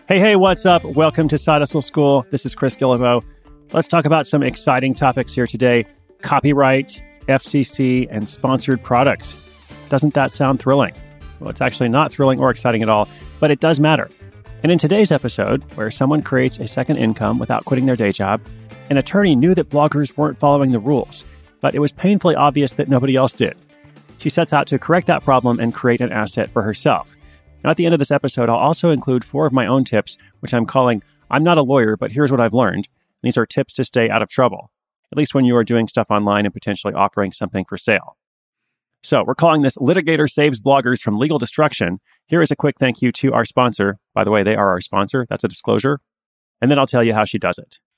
Hey, what's up? Welcome to Side Hustle School. This is Chris Guillebeau. Let's talk about some exciting topics here today. Copyright, FCC, and sponsored products. Doesn't that sound thrilling? Well, it's actually not thrilling or exciting at all, but it does matter. And in today's episode, where someone creates a second income without quitting their day job, an attorney knew that bloggers weren't following the rules, but it was painfully obvious that nobody else did. She sets out to correct that problem and create an asset for herself. Now, at the end of this episode, I'll also include 4 of my own tips, which I'm calling, I'm not a lawyer, but here's what I've learned. These are tips to stay out of trouble, at least when you are doing stuff online and potentially offering something for sale. So we're calling this Litigator Saves Bloggers from Legal Destruction. Here is a quick thank you to our sponsor. By the way, they are our sponsor. That's a disclosure. And then I'll tell you how she does it.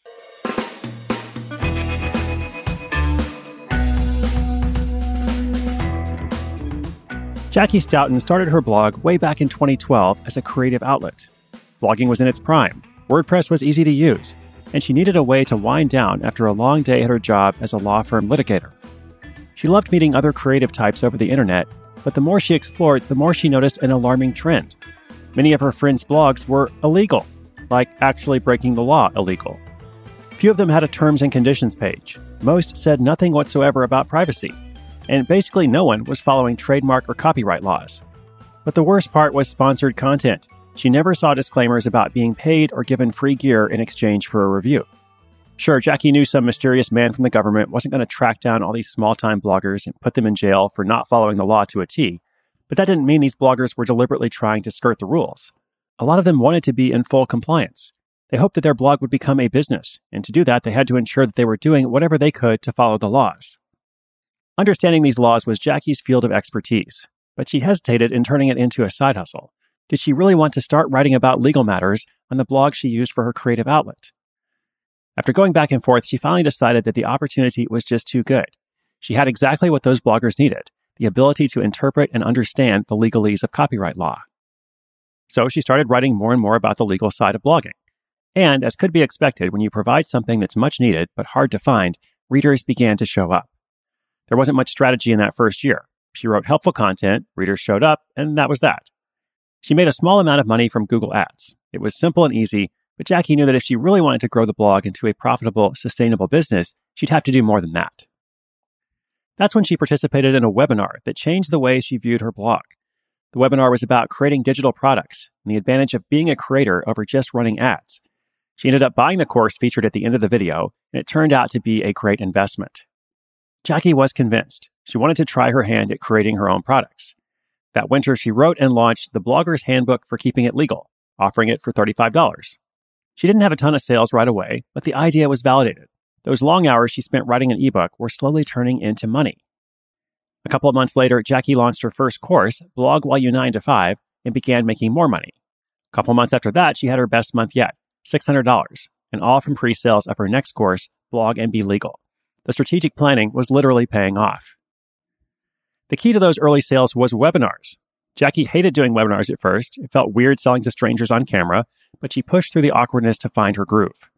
Jackie Stoughton started her blog way back in 2012 as a creative outlet. Blogging was in its prime, WordPress was easy to use, and she needed a way to wind down after a long day at her job as a law firm litigator. She loved meeting other creative types over the internet, but the more she explored, the more she noticed an alarming trend. Many of her friends' blogs were illegal, like actually breaking the law illegal. Few of them had a terms and conditions page. Most said nothing whatsoever about privacy. And basically no one was following trademark or copyright laws. But the worst part was sponsored content. She never saw disclaimers about being paid or given free gear in exchange for a review. Sure, Jackie knew some mysterious man from the government wasn't going to track down all these small-time bloggers and put them in jail for not following the law to a T, but that didn't mean these bloggers were deliberately trying to skirt the rules. A lot of them wanted to be in full compliance. They hoped that their blog would become a business, and to do that, they had to ensure that they were doing whatever they could to follow the laws. Understanding these laws was Jackie's field of expertise, but she hesitated in turning it into a side hustle. Did she really want to start writing about legal matters on the blog she used for her creative outlet? After going back and forth, she finally decided that the opportunity was just too good. She had exactly what those bloggers needed, the ability to interpret and understand the legalese of copyright law. So she started writing more and more about the legal side of blogging. And as could be expected, when you provide something that's much needed but hard to find, readers began to show up. There wasn't much strategy in that first year. She wrote helpful content, readers showed up, and that was that. She made a small amount of money from Google Ads. It was simple and easy, but Jackie knew that if she really wanted to grow the blog into a profitable, sustainable business, she'd have to do more than that. That's when she participated in a webinar that changed the way she viewed her blog. The webinar was about creating digital products and the advantage of being a creator over just running ads. She ended up buying the course featured at the end of the video, and it turned out to be a great investment. Jackie was convinced. She wanted to try her hand at creating her own products. That winter, she wrote and launched the Blogger's Handbook for Keeping It Legal, offering it for $35. She didn't have a ton of sales right away, but the idea was validated. Those long hours she spent writing an ebook were slowly turning into money. A couple of months later, Jackie launched her first course, Blog While You 9 to 5, and began making more money. A couple of months after that, she had her best month yet, $600, and all from pre-sales of her next course, Blog and Be Legal. The strategic planning was literally paying off. The key to those early sales was webinars. Jackie hated doing webinars at first. It felt weird selling to strangers on camera, but she pushed through the awkwardness to find her groove.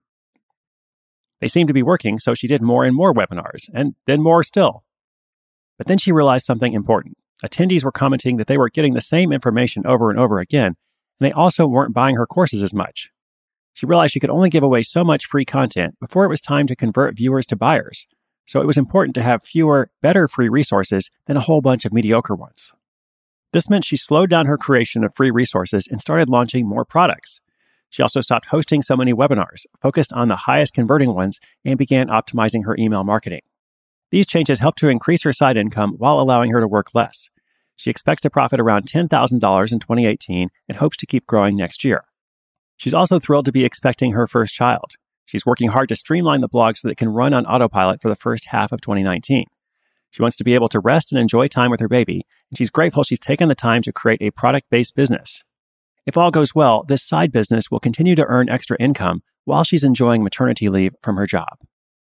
They seemed to be working, so she did more and more webinars, and then more still. But then she realized something important. Attendees were commenting that they were getting the same information over and over again, and they also weren't buying her courses as much. She realized she could only give away so much free content before it was time to convert viewers to buyers. So it was important to have fewer, better free resources than a whole bunch of mediocre ones. This meant she slowed down her creation of free resources and started launching more products. She also stopped hosting so many webinars, focused on the highest converting ones, and began optimizing her email marketing. These changes helped to increase her side income while allowing her to work less. She expects to profit around $10,000 in 2018 and hopes to keep growing next year. She's also thrilled to be expecting her first child. She's working hard to streamline the blog so that it can run on autopilot for the first half of 2019. She wants to be able to rest and enjoy time with her baby, and she's grateful she's taken the time to create a product-based business. If all goes well, this side business will continue to earn extra income while she's enjoying maternity leave from her job.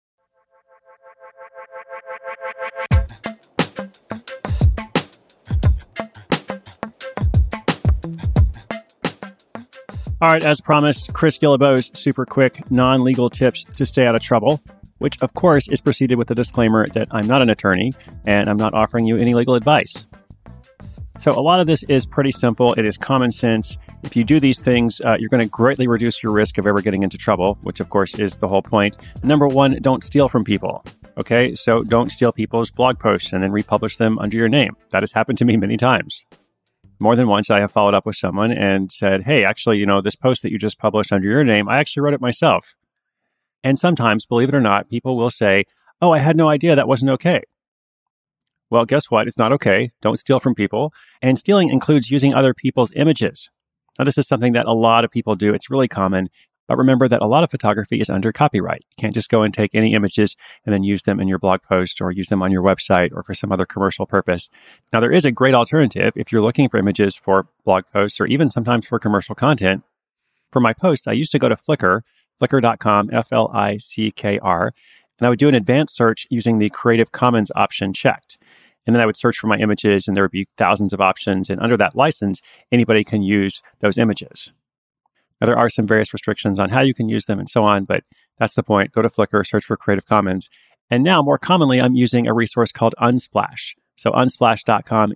All right, as promised, Chris Guillebeau's super quick, non-legal tips to stay out of trouble, which of course is preceded with the disclaimer that I'm not an attorney and I'm not offering you any legal advice. So a lot of this is pretty simple. It is common sense. If you do these things, you're going to greatly reduce your risk of ever getting into trouble, which of course is the whole point. Number one, don't steal from people. Okay, so don't steal people's blog posts and then republish them under your name. That has happened to me many times. More than once, I have followed up with someone and said, hey, actually, this post that you just published under your name, I actually wrote it myself. And sometimes, believe it or not, people will say, oh, I had no idea that wasn't okay. Well, guess what? It's not okay. Don't steal from people. And stealing includes using other people's images. Now, this is something that a lot of people do. It's really common. But remember that a lot of photography is under copyright. You can't just go and take any images and then use them in your blog post or use them on your website or for some other commercial purpose. Now, there is a great alternative if you're looking for images for blog posts or even sometimes for commercial content. For my posts, I used to go to Flickr, flickr.com, Flickr, and I would do an advanced search using the Creative Commons option checked. And then I would search for my images and there would be thousands of options. And under that license, anybody can use those images. Now, there are some various restrictions on how you can use them and so on, but that's the point. Go to Flickr, search for Creative Commons. And now, more commonly, I'm using a resource called Unsplash. So unsplash.com,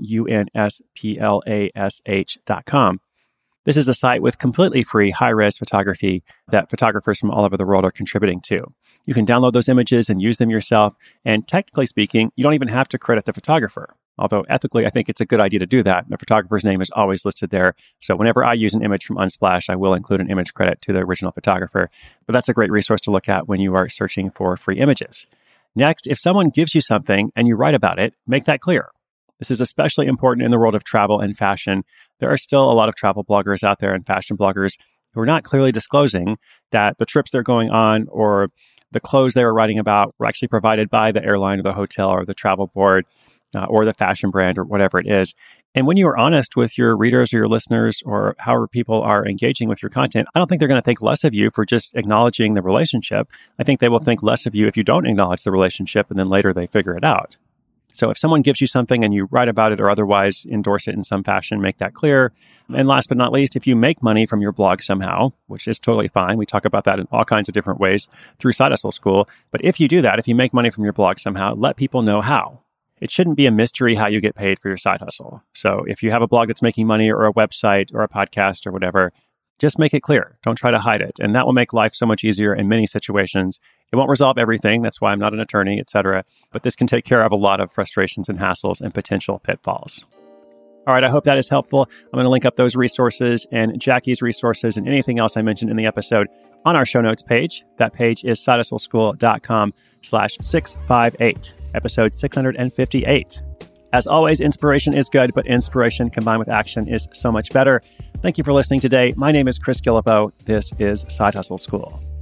unsplash.com. This is a site with completely free high-res photography that photographers from all over the world are contributing to. You can download those images and use them yourself. And technically speaking, you don't even have to credit the photographer. Although ethically, I think it's a good idea to do that. The photographer's name is always listed there. So whenever I use an image from Unsplash, I will include an image credit to the original photographer. But that's a great resource to look at when you are searching for free images. Next, if someone gives you something and you write about it, make that clear. This is especially important in the world of travel and fashion. There are still a lot of travel bloggers out there and fashion bloggers who are not clearly disclosing that the trips they're going on or the clothes they were writing about were actually provided by the airline or the hotel or the travel board or the fashion brand or whatever it is. And when you are honest with your readers or your listeners or however people are engaging with your content, I don't think they're going to think less of you for just acknowledging the relationship. I think they will think less of you if you don't acknowledge the relationship and then later they figure it out. So if someone gives you something and you write about it or otherwise endorse it in some fashion, make that clear. And last but not least, if you make money from your blog somehow, which is totally fine, we talk about that in all kinds of different ways through Side Hustle School. But if you do that, if you make money from your blog somehow, let people know how. It shouldn't be a mystery how you get paid for your side hustle. So if you have a blog that's making money or a website or a podcast or whatever, just make it clear. Don't try to hide it. And that will make life so much easier in many situations. It won't resolve everything. That's why I'm not an attorney, etc. But this can take care of a lot of frustrations and hassles and potential pitfalls. All right, I hope that is helpful. I'm going to link up those resources and Jackie's resources and anything else I mentioned in the episode on our show notes page. That page is sidehustleschool.com/658, episode 658. As always, inspiration is good, but inspiration combined with action is so much better. Thank you for listening today. My name is Chris Guillebeau. This is Side Hustle School.